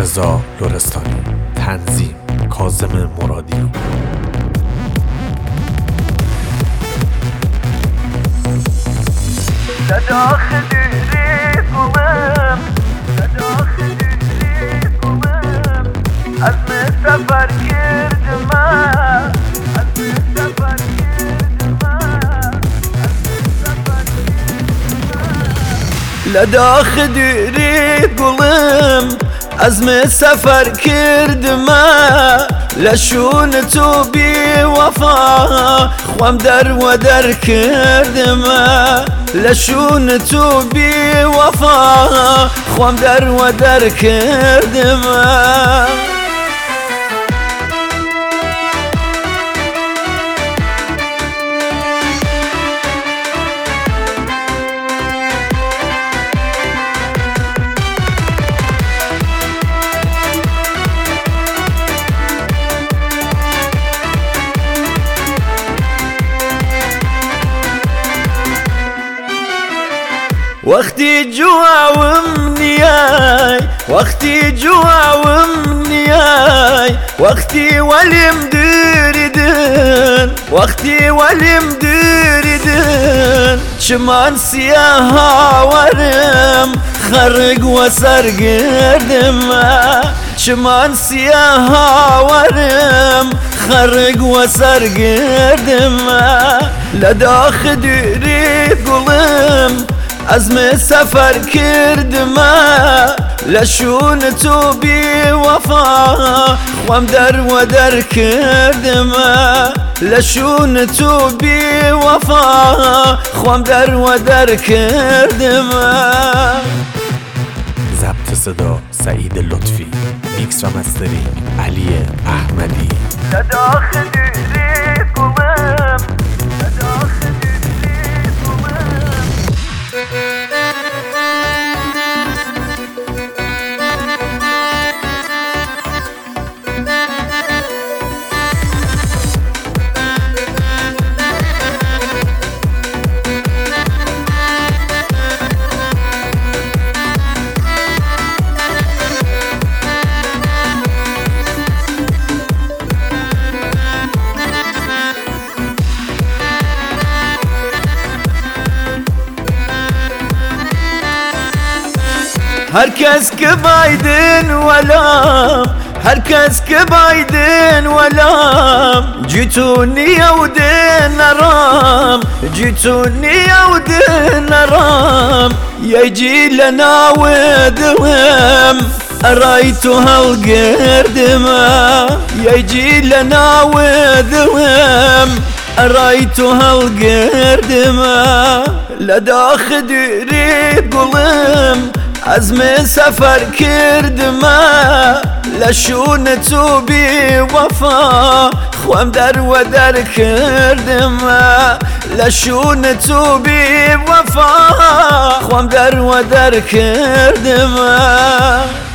رضا لرستانی، تنظیم کاظم مرادی. لداخل ريقهم لداخل ريقهم عزم السفر كردما عزم السفر كردما لداخل ريقهم عزم السفر كردما لشون توبي وفا خوام در و در كردما لشون توبي وفا خوام در و در كردما وقتی جواوم نیای وقتی جواوم نیای وقتی ولیم دردن وقتی ولیم دردن چمان سیاه ورم خرق و سرگردم چمان سیاه ورم خرق و سرگردم لداخل ريقهم عزم سفر كردما لشون توبي وفا خوام در و در كردما لشون توبي وفا خوام در و در كردما. ضبط صدا سعید لطفی، میکس و مسترینگ علی احمدی. لداخل ريقهم لداخل هركز كبايدن ولام هركز كبايدن ولام جيتوني يودن رام جيتوني يودن رام يجي لنا ودهم رايتها القردما يجي لنا ودهم رايتها القردما لداخل ريقهم عزم سفر كردما لشون توبي وفا خوام در و در كردما لشون توبي وفا خوام در و در كردما.